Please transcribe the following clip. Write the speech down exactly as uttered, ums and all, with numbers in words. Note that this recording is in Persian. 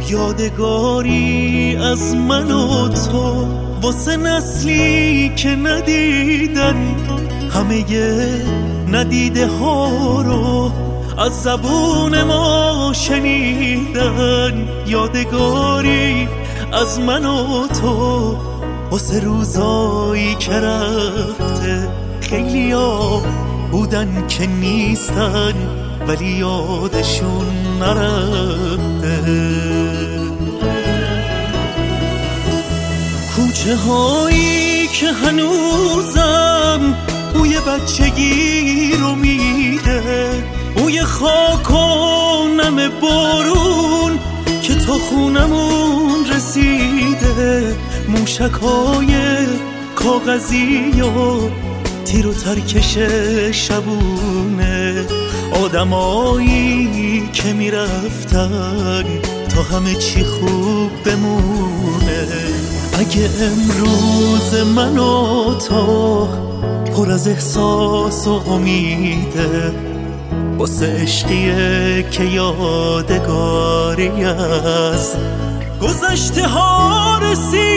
یادگاری از من و تو واسه نسلی که ندیدن همه ندیده ها رو از زبون ما شنیدن. یادگاری از من و تو واسه روزایی که رفته خیلی ها بودن که نیستن ولی یادشون نرفته. کوچه هایی که هنوزم بوی بچگی رو میده، بوی خاک و نم بارون که تا خونمون رسیده، موشک های کاغذی و تیر و ترکش شبونه، آدمایی که میرفتن تا همه چی خوب بمونه. اگه امروز من و تو پر از احساس و امیده واسه عشقیه که یادگاری از گذشته ها رسید